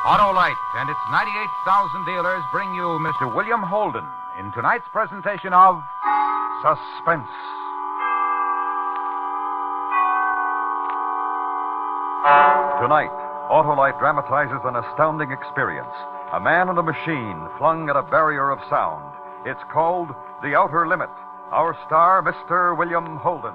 Autolite and its 98,000 dealers bring you Mr. William Holden in tonight's presentation of Suspense. Tonight, Autolite dramatizes an astounding experience. A man and a machine flung at a barrier of sound. It's called The Outer Limit. Our star, Mr. William Holden.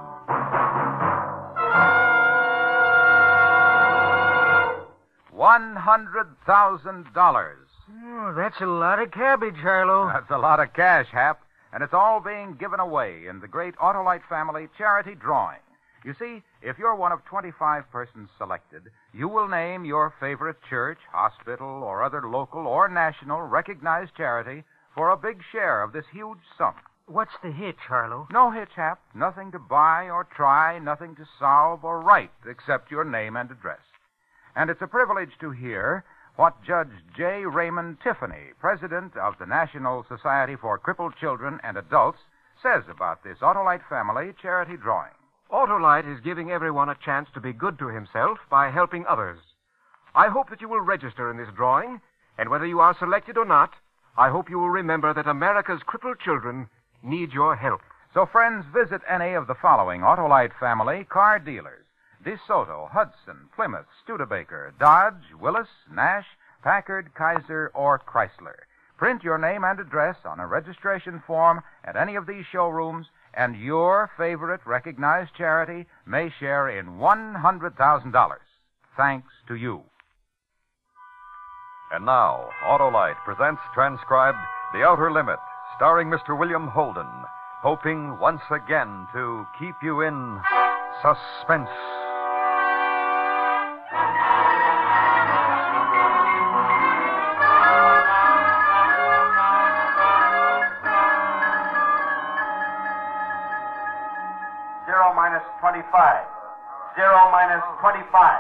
$100,000. Oh, that's a lot of cabbage, Harlow. That's a lot of cash, Hap. And it's all being given away in the great Autolite family charity drawing. You see, if you're one of 25 persons selected, you will name your favorite church, hospital, or other local or national recognized charity for a big share of this huge sum. What's the hitch, Harlow? No hitch, Hap. Nothing to buy or try, nothing to solve or write except your name and address. And it's a privilege to hear what Judge J. Raymond Tiffany, president of the National Society for Crippled Children and Adults, says about this Autolite family charity drawing. Autolite is giving everyone a chance to be good to himself by helping others. I hope that you will register in this drawing, and whether you are selected or not, I hope you will remember that America's crippled children need your help. So, friends, visit any of the following Autolite family car dealers: DeSoto, Hudson, Plymouth, Studebaker, Dodge, Willis, Nash, Packard, Kaiser, or Chrysler. Print your name and address on a registration form at any of these showrooms, and your favorite recognized charity may share in $100,000. Thanks to you. And now, Autolite presents transcribed The Outer Limit, starring Mr. William Holden, hoping once again to keep you in suspense. Minus 25. 0 minus 25.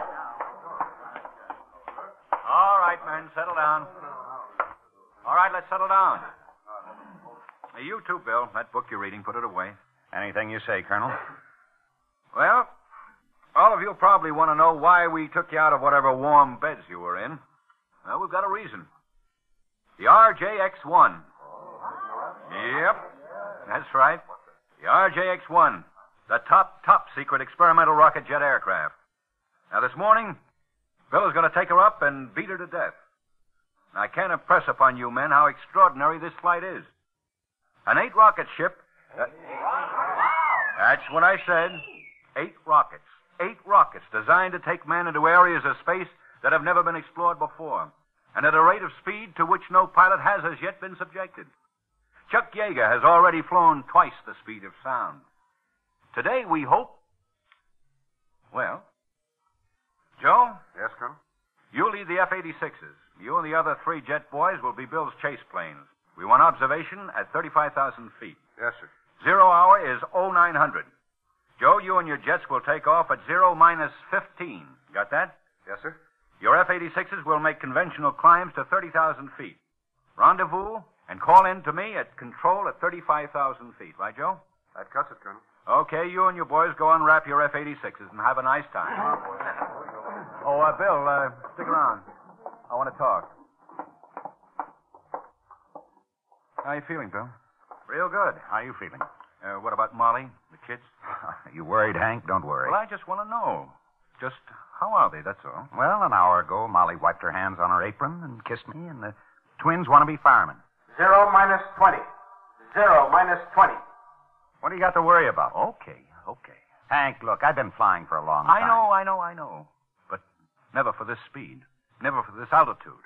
All right, men, settle down. All right, let's settle down. Now, you too, Bill. That book you're reading, put it away. Anything you say, Colonel. Well, all of you probably want to know why we took you out of whatever warm beds you were in. Well, we've got a reason. The RJX-1. Yep, that's right. The RJX-1. The top secret experimental rocket jet aircraft. Now, this morning, Bill is going to take her up and beat her to death. Now, I can't impress upon you men how extraordinary this flight is. An 8-rocket ship. That's what I said. 8 rockets. 8 rockets designed to take men into areas of space that have never been explored before, and at a rate of speed to which no pilot has as yet been subjected. Chuck Yeager has already flown twice the speed of sound. Today, we hope... Well, Joe? Yes, Colonel? You lead the F-86s. You and the other 3 jet boys will be Bill's chase planes. We want observation at 35,000 feet. Yes, sir. 0 hour is 0900. Joe, you and your jets will take off at 0 minus 15. Got that? Yes, sir. Your F-86s will make conventional climbs to 30,000 feet. Rendezvous and call in to me at control at 35,000 feet. Right, Joe? That cuts it, Colonel. Okay, you and your boys go unwrap your F-86s and have a nice time. Oh, Bill, stick around. I want to talk. How you feeling, Bill? Real good. How you feeling? What about Molly, the kids? You worried, Hank? Don't worry. Well, I just want to know. Just how are they, that's all. Well, an hour ago, Molly wiped her hands on her apron and kissed me, and the twins want to be firemen. 0 minus 20. 0 minus 20. What do you got to worry about? Okay. Hank, look, I've been flying for a long time. I know. But never for this speed. Never for this altitude.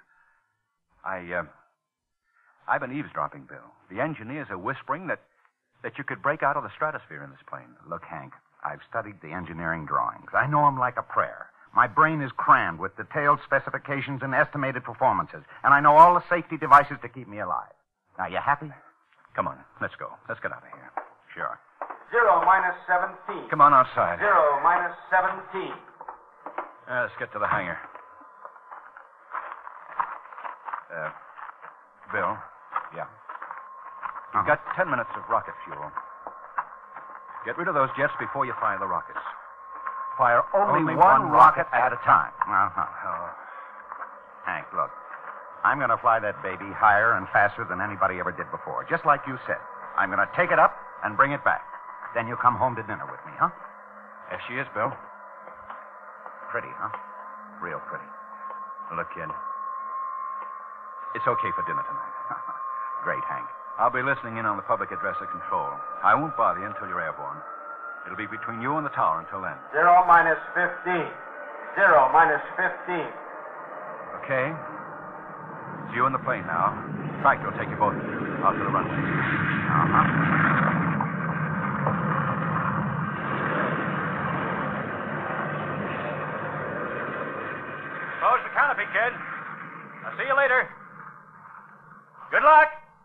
I've been eavesdropping, Bill. The engineers are whispering that you could break out of the stratosphere in this plane. Look, Hank, I've studied the engineering drawings. I know them like a prayer. My brain is crammed with detailed specifications and estimated performances, and I know all the safety devices to keep me alive. Now, you happy? Come on, let's go. Let's get out of here. Sure. 0 minus 17. Come on outside. 0 minus 17. Let's get to the hangar. Bill? Yeah. You've got 10 minutes of rocket fuel. Get rid of those jets before you fire the rockets. Fire only one rocket at a time. Uh-huh. Hank, look. I'm going to fly that baby higher and faster than anybody ever did before, just like you said. I'm going to take it up and bring it back. Then you come home to dinner with me, huh? Yes, she is, Bill. Pretty, huh? Real pretty. Look, kid. It's okay for dinner tonight. Great, Hank. I'll be listening in on the public address at control. I won't bother you until you're airborne. It'll be between you and the tower until then. 0 minus 15. 0 minus 15. Okay. It's you in the plane now. In fact, we'll take you both out to the runway. Uh-huh. Close the canopy, kid. I'll see you later. Good luck.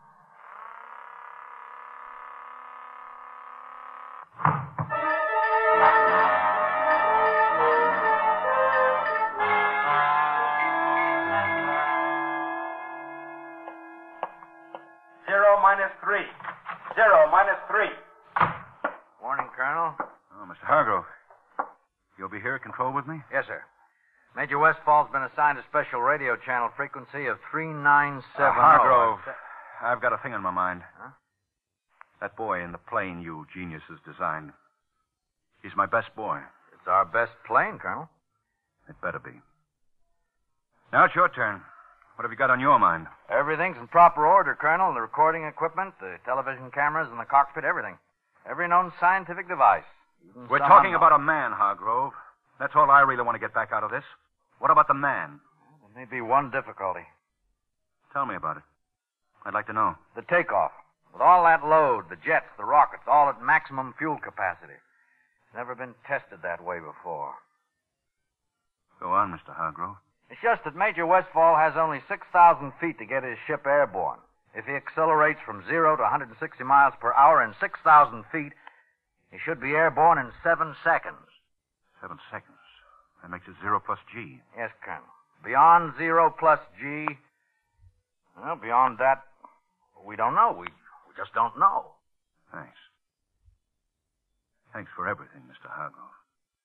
Minus 3. 0 minus 3. Morning, Colonel. Oh, Mr. Hargrove. You'll be here at control with me? Yes, sir. Major Westfall's been assigned a special radio channel frequency of 397. Hargrove, I've got a thing on my mind. Huh? That boy in the plane you geniuses designed. He's my best boy. It's our best plane, Colonel. It better be. Now it's your turn. What have you got on your mind? Everything's in proper order, Colonel. The recording equipment, the television cameras, and the cockpit, everything. Every known scientific device. We're talking about a man, Hargrove. That's all I really want to get back out of this. What about the man? There may be one difficulty. Tell me about it. I'd like to know. The takeoff. With all that load, the jets, the rockets, all at maximum fuel capacity. It's never been tested that way before. Go on, Mr. Hargrove. It's just that Major Westfall has only 6,000 feet to get his ship airborne. If he accelerates from 0 to 160 miles per hour in 6,000 feet, he should be airborne in 7 seconds. 7 seconds. That makes it 0 plus G. Yes, Colonel. Beyond 0 plus G, well, beyond that, we don't know. We just don't know. Thanks. Thanks for everything, Mr. Hargrove.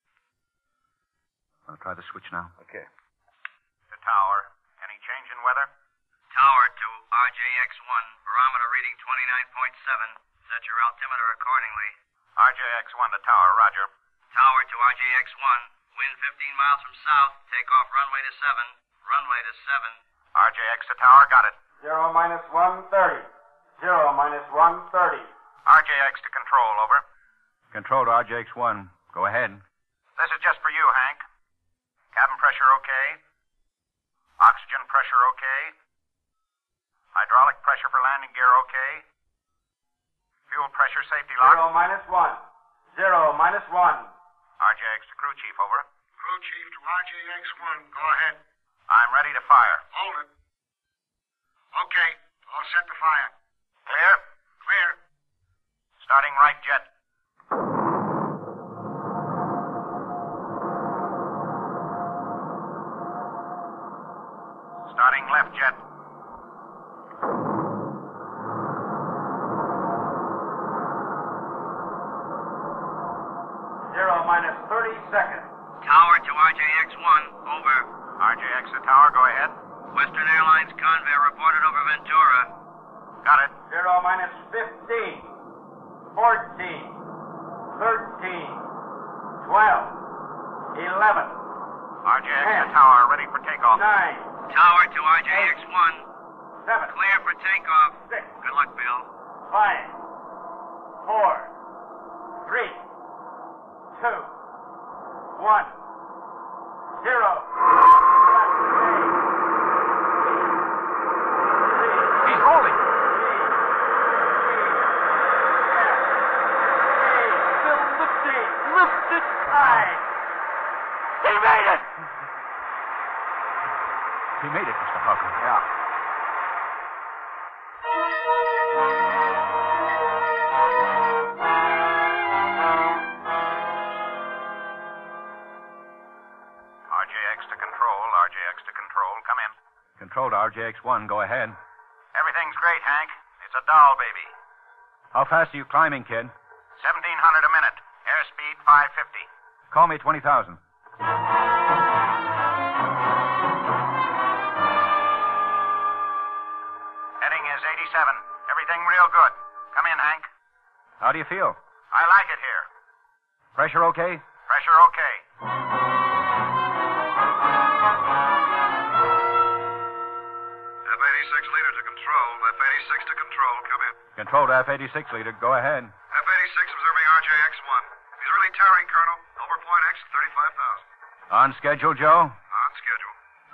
Want to try the switch now? Okay. Tower. Any change in weather? Tower to RJX-1. Barometer reading 29.7. Set your altimeter accordingly. RJX-1 to tower, roger. Tower to RJX-1. Wind 15 miles from south. Take off runway to 7. Runway to 7. RJX to tower, got it. 0 minus 130. 0 minus 130. RJX to control, over. Control to RJX-1. Go ahead. This is just for you, Hank. Cabin pressure okay? Oxygen pressure okay? Hydraulic pressure for landing gear okay? Fuel pressure safety lock? 0 minus 1. 0 minus 1. RJX to crew chief, over. Crew chief to RJX-1. Go ahead. I'm ready to fire. Hold it. Okay. All set to fire. Clear? Clear. Starting right jet. Starting left jet. Zero minus 30 seconds. Tower to RJX-1. Over. RJX to tower, go ahead. Western Airlines Convair reported over Ventura. Got it. 0 minus 15. 14. 13. 12. 11. RJX 10. to tower, ready for takeoff. 9. Tower to RJX-1. 7. Clear for takeoff. 6. Good luck, Bill. 5. 4. 3. 2. 1. 0. He's rolling. Still lifting. Lifted high. He made it. He made it, Mr. Hargrove. Yeah. RJX to control, RJX to control, come in. Control to RJX-1. Go ahead. Everything's great, Hank. It's a doll baby. How fast are you climbing, kid? 1,700 a minute. Airspeed 550. Call me 20,000. Come in, Hank. How do you feel? I like it here. Pressure okay? Pressure okay. F-86 leader to control. F-86 to control. Come in. Control to F-86 leader. Go ahead. F-86 observing RJX-1. He's really tearing, Colonel. Over point X at 35,000. On schedule, Joe? On schedule.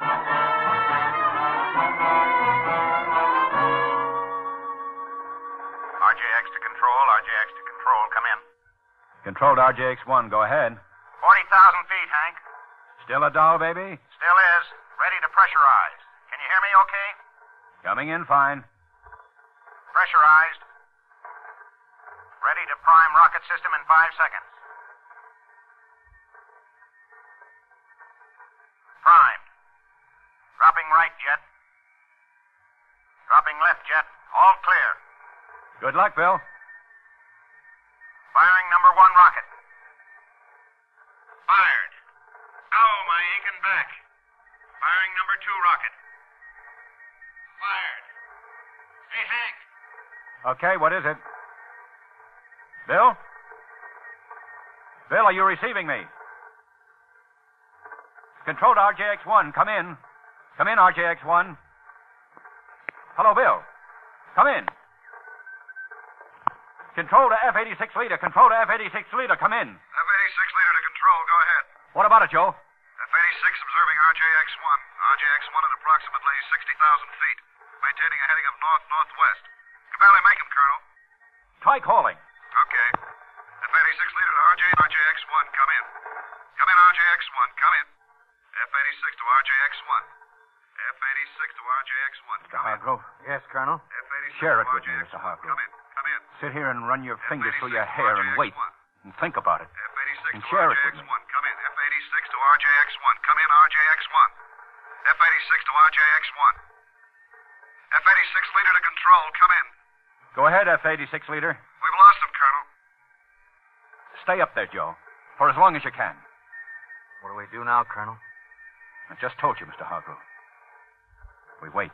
RJX to control. RJX to control. Come in. Control to RJX-1. Go ahead. 40,000 feet, Hank. Still a doll, baby? Still is. Ready to pressurize. Can you hear me okay? Coming in fine. Pressurized. Ready to prime rocket system in 5 seconds. Primed. Dropping right jet. Dropping left jet. All clear. Good luck, Bill. Firing number 1 rocket. Fired. Ow, my aching back. Firing number 2 rocket. Fired. Hey, Hank. Okay, what is it? Bill? Bill, are you receiving me? Control to RJX-1. Come in. Come in, RJX-1. Hello, Bill. Come in. Control to F-86 leader. Control to F-86 leader. Come in. F-86 leader to control. Go ahead. What about it, Joe? F-86 observing RJX-1. RJX-1 at approximately 60,000 feet. Maintaining a heading of north-northwest. Can barely make him, Colonel. Try calling. Okay. F-86 leader to RJX-1. Come in. Come in, RJX-1. Come in. F-86 to RJX-1. F-86 to RJX-1. Mr. Hargrove. Yes, Colonel. F-86 Share to it with me, RJX-1. Mr. Hargrove. Come in. Come in. Sit here and run your fingers through your F-86 hair and RJX-1. wait. And think about it. F-86 And to share it with me. RJX-1. Come in. F-86 to RJX-1. Come in, RJX-1. F-86 to RJX-1. F-86 leader to control. Come in. Go ahead, F-86 leader. We've lost him, Colonel. Stay up there, Joe, for as long as you can. What do we do now, Colonel? I just told you, Mr. Hargrove. We wait.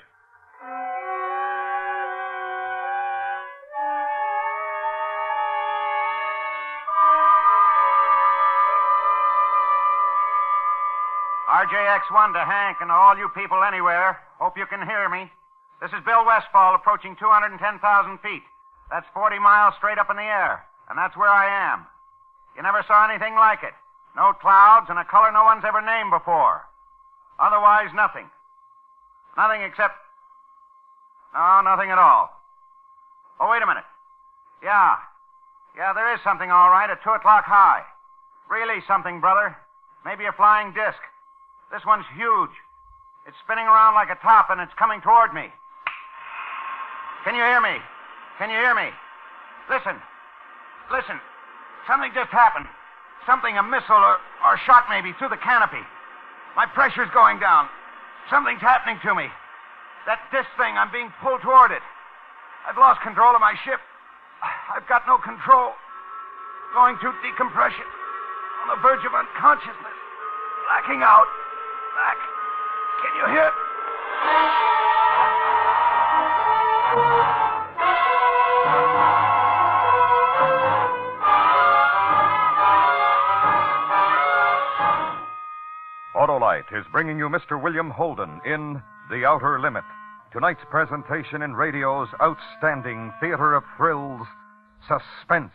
RJX-1 to Hank and all you people anywhere. Hope you can hear me. This is Bill Westfall approaching 210,000 feet. That's 40 miles straight up in the air. And that's where I am. You never saw anything like it. No clouds and a color no one's ever named before. Otherwise, nothing. Nothing except... No, nothing at all. Oh, wait a minute. Yeah, there is something all right at 2 o'clock high. Really something, brother. Maybe a flying disc. This one's huge. It's spinning around like a top, and it's coming toward me. Can you hear me? Can you hear me? Listen. Listen. Something just happened. Something, a missile or shot maybe, through the canopy. My pressure's going down. Something's happening to me. That disc thing, I'm being pulled toward it. I've lost control of my ship. I've got no control. Going through decompression. On the verge of unconsciousness. Blacking out. Black. Can you hear? Autolite is bringing you Mr. William Holden in The Outer Limit. Tonight's presentation in radio's outstanding theater of thrills, Suspense.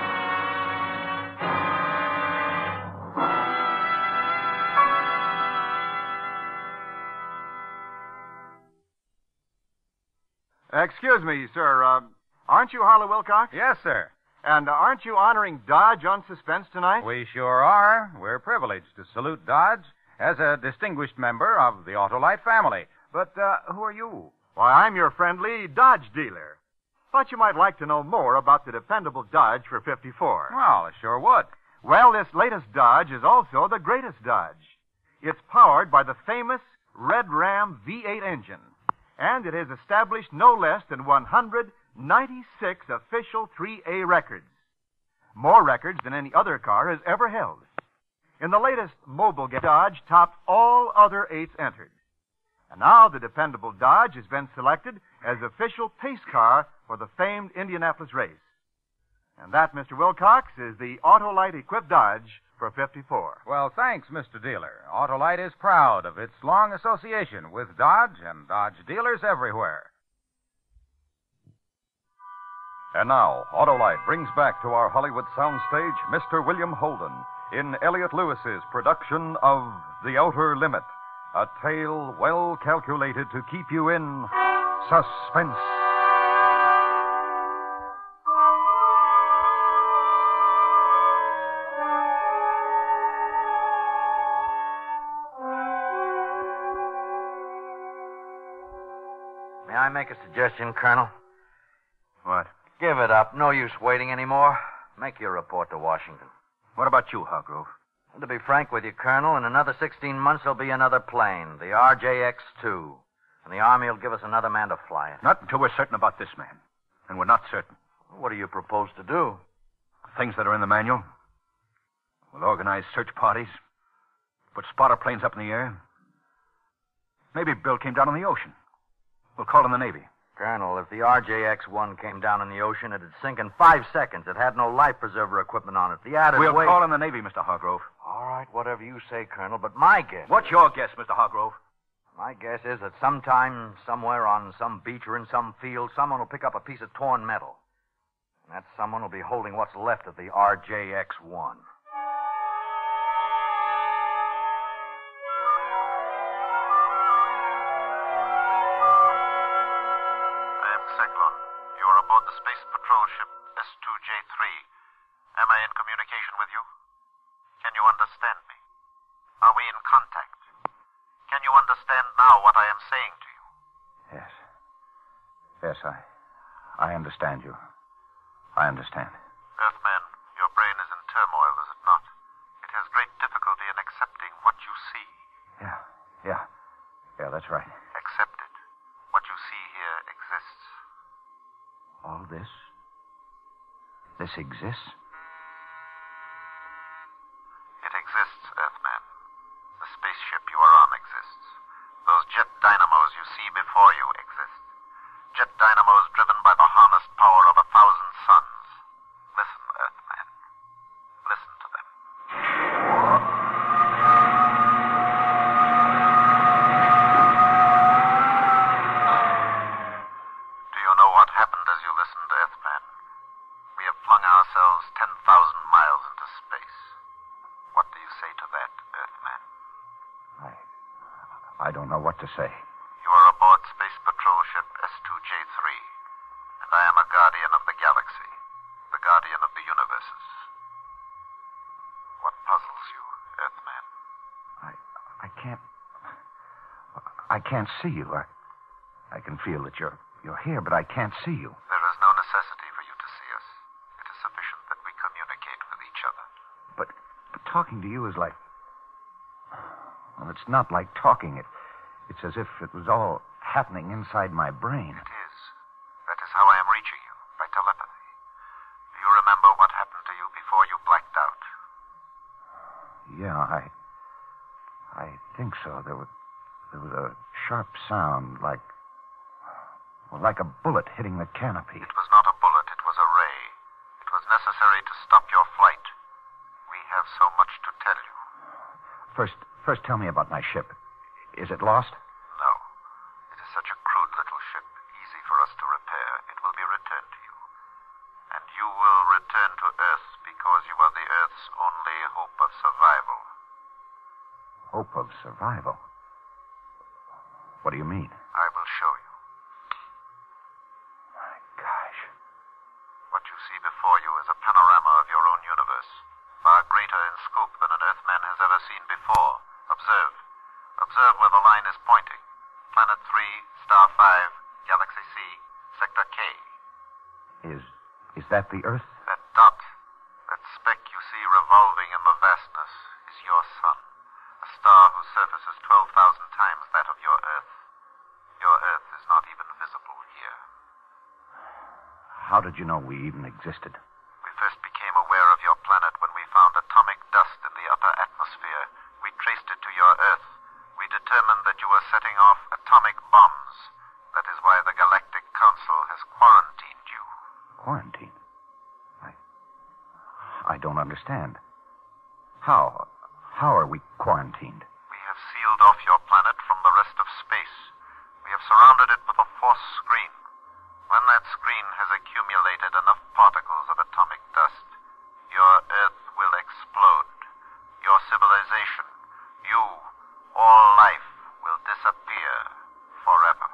Excuse me, sir. Aren't you Harlow Wilcox? Yes, sir. And aren't you honoring Dodge on Suspense tonight? We sure are. We're privileged to salute Dodge as a distinguished member of the Autolite family. But who are you? Why, I'm your friendly Dodge dealer. Thought you might like to know more about the dependable Dodge for 54. Well, I sure would. Well, this latest Dodge is also the greatest Dodge. It's powered by the famous Red Ram V8 engine, and it has established no less than 196 official 3A records. More records than any other car has ever held. In the latest mobile game, Dodge topped all other 8s entered. And now the dependable Dodge has been selected as official pace car for the famed Indianapolis race. And that, Mr. Wilcox, is the Autolite equipped Dodge for 54. Well, thanks, Mr. Dealer. Autolite is proud of its long association with Dodge and Dodge dealers everywhere. And now, Autolite brings back to our Hollywood soundstage Mr. William Holden in Elliot Lewis's production of The Outer Limit, a tale well calculated to keep you in suspense. May I make a suggestion, Colonel? What? Give it up. No use waiting anymore. Make your report to Washington. What about you, Hargrove? And to be frank with you, Colonel, in another 16 months there'll be another plane, the RJX-2. And the Army will give us another man to fly it. Not until we're certain about this man. And we're not certain. What do you propose to do? Things that are in the manual. We'll organize search parties. Put spotter planes up in the air. Maybe Bill came down in the ocean. We'll call in the Navy. Colonel, if the RJX-1 came down in the ocean, it'd sink in 5 seconds. It had no life preserver equipment on it. The added We'll weight... call in the Navy, Mr. Hargrove. All right, whatever you say, Colonel, but my guess... What's your guess, Mr. Hargrove? My guess is that sometime, somewhere on some beach or in some field, someone will pick up a piece of torn metal. And that someone will be holding what's left of the RJX-1. Cyclone. You are aboard the Space Patrol ship S2J3. Am I in communication with you? Can you understand me? Are we in contact? Can you understand now what I am saying to you? Yes. Yes, I understand you. I understand. Earthman, your brain is in turmoil, is it not? It has great difficulty in accepting what you see. Yeah, that's right. Accept it. What you see here exists. All this? This exists? It exists, Earthman. The spaceship you are on exists. Those jet dynamos you see before you exist. Jet dynamos driven by the harnessed power of 1,000 suns. Listen, Earthman. Listen to them. Do you know what happened as you listened, Earthman? We have flung ourselves 10,000 miles into space. What do you say to that, Earthman? I don't know what to say. You are aboard Space Patrol ship S2J3, and I am a guardian of the galaxy, the guardian of the universes. What puzzles you, Earthman? I can't see you. I can feel that you're here, but I can't see you. There is no necessity for you to see us. It is sufficient that we communicate with each other. But talking to you is like... Well, it's not like talking. It's as if it was all happening inside my brain. It is. That is how I am reaching you, by telepathy. Do you remember what happened to you before you blacked out? Yeah, I think so. There was a sharp sound like a bullet hitting the canopy. It was not a bullet, it was a ray. It was necessary to stop your flight. We have so much to tell you. First tell me about my ship. Is it lost? No. It is such a crude little ship, easy for us to repair. It will be returned to you. And you will return to Earth because you are the Earth's only hope of survival. Hope of survival? What do you mean? I will show you. My gosh. What you see before you is a panorama of your own universe, far greater in scope than an Earthman has ever seen before. Observe. Observe where the line is pointing. Planet 3, Star 5, Galaxy C, Sector K. Is that the Earth? That dot, that speck you see revolving in the vastness, is your sun. A star whose surface is 12,000 times that of your Earth. Your Earth is not even visible here. How did you know we even existed? We first became aware of your planet when we found atomic dust in the upper atmosphere. We traced it to your Earth. We determined that you were setting off atomic understand. How? How are we quarantined? We have sealed off your planet from the rest of space. We have surrounded it with a force screen. When that screen has accumulated enough particles of atomic dust, your Earth will explode. Your civilization, you, all life, will disappear forever.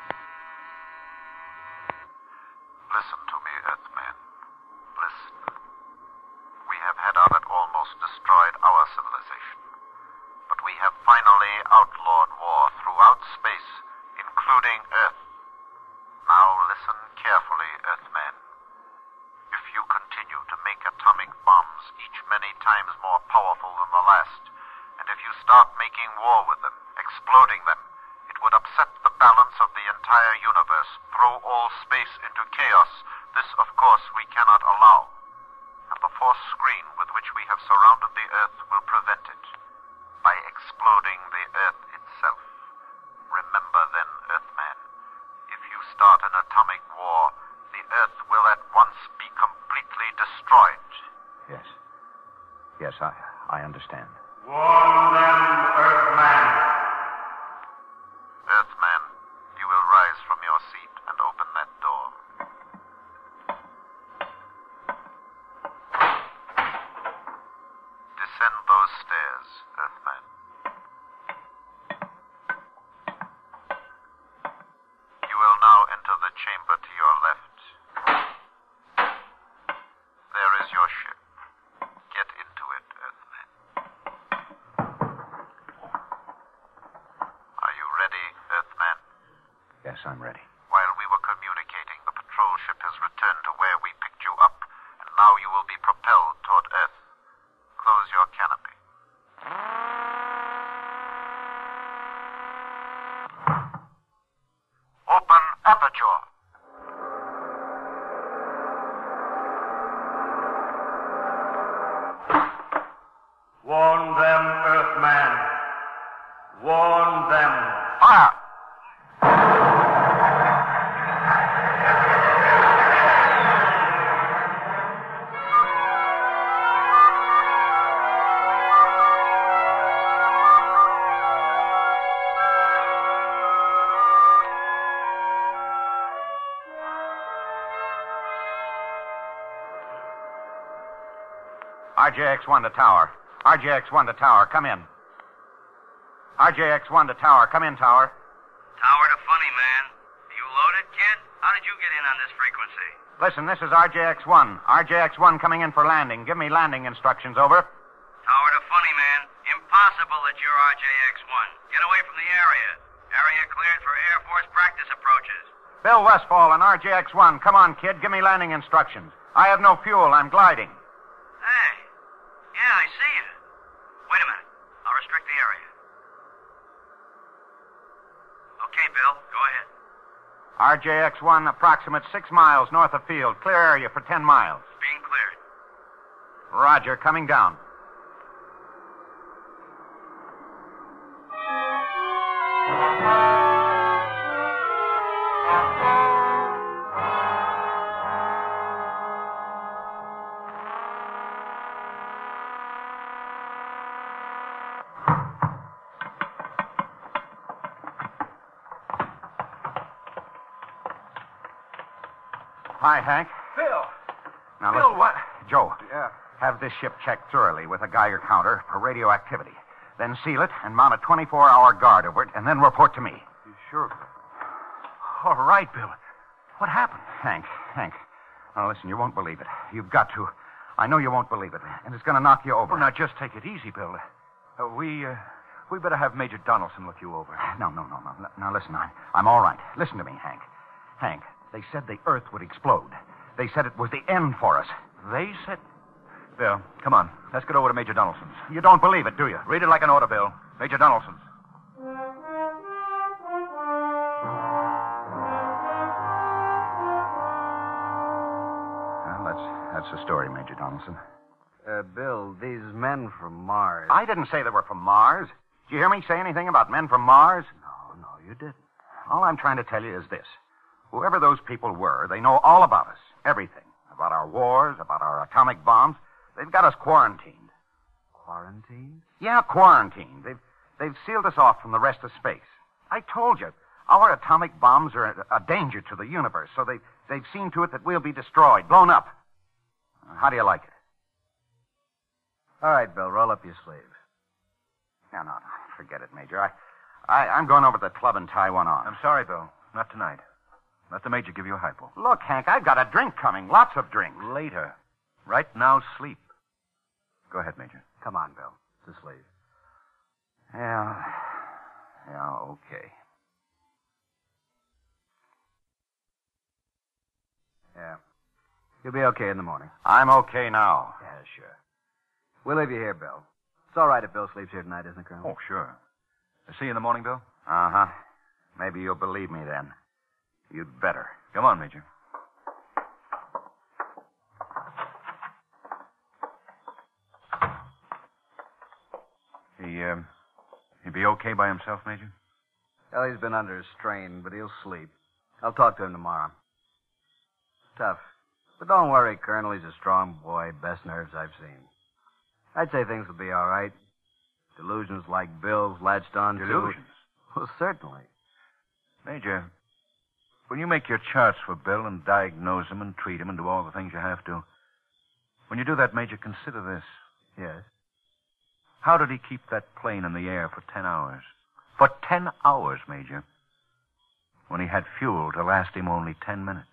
Listen to me, Earthman. Listen. We have had on it almost destroyed our civilization. But we have finally outlawed war throughout space, including Earth. Now listen carefully, Earthman. If you continue to make atomic bombs, each many times more powerful than the last, and if you start making war with them, exploding them, it would upset the balance of the entire universe, throw all space into chaos. This, of course, we cannot allow. And the force screen with which we have surrounded the Earth will prevent it by exploding the Earth itself. Remember then, Earthman, if you start an atomic war, the Earth will at once be completely destroyed. Yes. Yes, I understand. Warn them, Earthman. Earthman, you will rise from your seat and open that door. Descend those stairs, Earthman. You will now enter the chamber to your left. There is your ship. Get into it, Earthman. Are you ready, Earthman? Yes, I'm ready. While we were communicating, the patrol ship has returned to where we picked you up, and now you will be propelled toward Earth. Close your canopy. Open aperture. Warn them, Earthman. Warn them. Fire! RJX-1 to tower. RJX-1 to tower. Come in. RJX-1 to tower. Come in, tower. Tower to Funny Man. Are you loaded, kid? How did you get in on this frequency? Listen, this is RJX-1. RJX-1 coming in for landing. Give me landing instructions, over. Tower to Funny Man. Impossible that you're RJX-1. Get away from the area. Area cleared for Air Force practice approaches. Bill Westfall and RJX-1. Come on, kid. Give me landing instructions. I have no fuel. I'm gliding. Hey. Yeah, I see you. Wait a minute. I'll restrict the area. Okay, Bill. Go ahead. RJX-1, approximate 6 miles north of field. Clear area for 10 miles. Being cleared. Roger. Coming down. Hi, Hank. Bill! Now, Bill, listen. what? Joe, Yeah. have this ship checked thoroughly with a Geiger counter for radioactivity. Then seal it and mount a 24-hour guard over it, and then report to me. You sure? All right, Bill. What happened? Hank. Now, listen, you won't believe it. You've got to. I know you won't believe it, and it's going to knock you over. Well, now, just take it easy, Bill. We better have Major Donaldson look you over. No. Now, listen, I'm all right. Listen to me, Hank. Hank, they said the Earth would explode. They said it was the end for us. They said... Bill, come on. Let's get over to Major Donaldson's. You don't believe it, do you? Read it like an order, Bill. Major Donaldson's. Well, that's the story, Major Donaldson. Bill, these men from Mars. I didn't say they were from Mars. Did you hear me say anything about men from Mars? No, you didn't. All I'm trying to tell you is this. Whoever those people were, they know all about us. Everything. About our wars, about our atomic bombs. They've got us quarantined. Quarantine? Yeah, quarantined. They've sealed us off from the rest of space. I told you, our atomic bombs are a danger to the universe, so they've seen to it that we'll be destroyed, blown up. How do you like it? All right, Bill, roll up your sleeves. No, forget it, Major. I'm going over to the club and tie one on. I'm sorry, Bill. Not tonight. Let the Major give you a hypo. Look, Hank, I've got a drink coming. Lots of drinks. Later. Right now, sleep. Go ahead, Major. Come on, Bill. To sleep. Yeah, okay. Yeah. You'll be okay in the morning. I'm okay now. Yeah, sure. We'll leave you here, Bill. It's all right if Bill sleeps here tonight, isn't it, Colonel? Oh, sure. See you in the morning, Bill? Uh-huh. Maybe you'll believe me then. You'd better. Come on, Major. He'd be okay by himself, Major? Well, he's been under a strain, but he'll sleep. I'll talk to him tomorrow. Tough. But don't worry, Colonel. He's a strong boy. Best nerves I've seen. I'd say things will be all right. Delusions like Bill's latched on to... Delusions? Well, certainly. Major, when you make your charts for Bill and diagnose him and treat him and do all the things you have to, when you do that, Major, consider this. Yes? How did he keep that plane in the air for 10 hours? For 10 hours, Major. When he had fuel to last him only 10 minutes.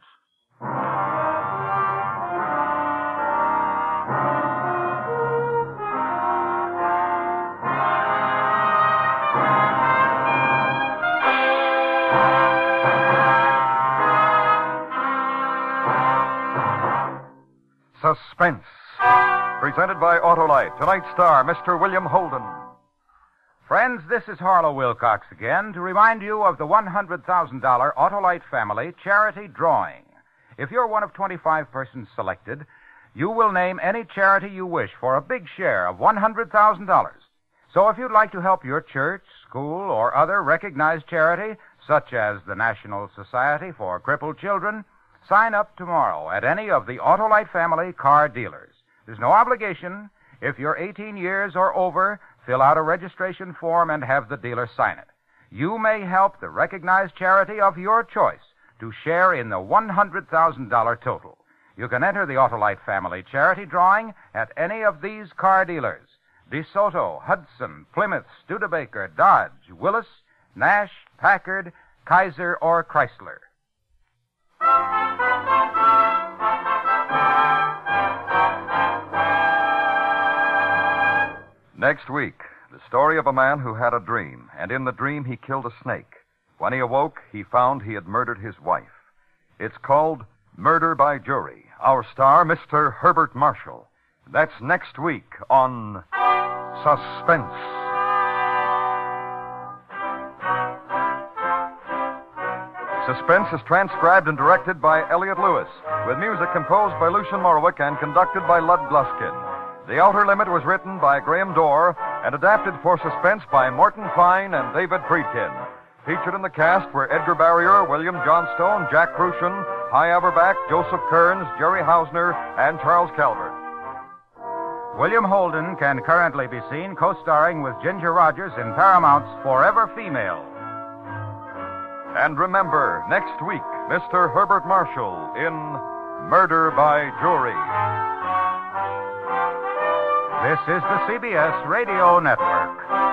Suspense. Presented by Autolite. Tonight's star, Mr. William Holden. Friends, this is Harlow Wilcox again to remind you of the $100,000 Autolite Family Charity Drawing. If you're one of 25 persons selected, you will name any charity you wish for a big share of $100,000. So if you'd like to help your church, school, or other recognized charity, such as the National Society for Crippled Children, sign up tomorrow at any of the Autolite Family car dealers. There's no obligation. If you're 18 years or over, fill out a registration form and have the dealer sign it. You may help the recognized charity of your choice to share in the $100,000 total. You can enter the Autolite Family Charity Drawing at any of these car dealers: DeSoto, Hudson, Plymouth, Studebaker, Dodge, Willis, Nash, Packard, Kaiser, or Chrysler. Next week, the story of a man who had a dream, and in the dream he killed a snake. When he awoke, he found he had murdered his wife. It's called Murder by Jury. Our star, Mr. Herbert Marshall. That's next week on Suspense. Suspense is transcribed and directed by Elliot Lewis, with music composed by Lucian Morowick and conducted by Lud Gluskin. The Outer Limit was written by Graham Dorr and adapted for Suspense by Morton Fine and David Friedkin. Featured in the cast were Edgar Barrier, William Johnstone, Jack Crucian, Hy Averback, Joseph Kearns, Jerry Hausner, and Charles Calvert. William Holden can currently be seen co-starring with Ginger Rogers in Paramount's Forever Female. And remember, next week, Mr. Herbert Marshall in Murder by Jury. This is the CBS Radio Network.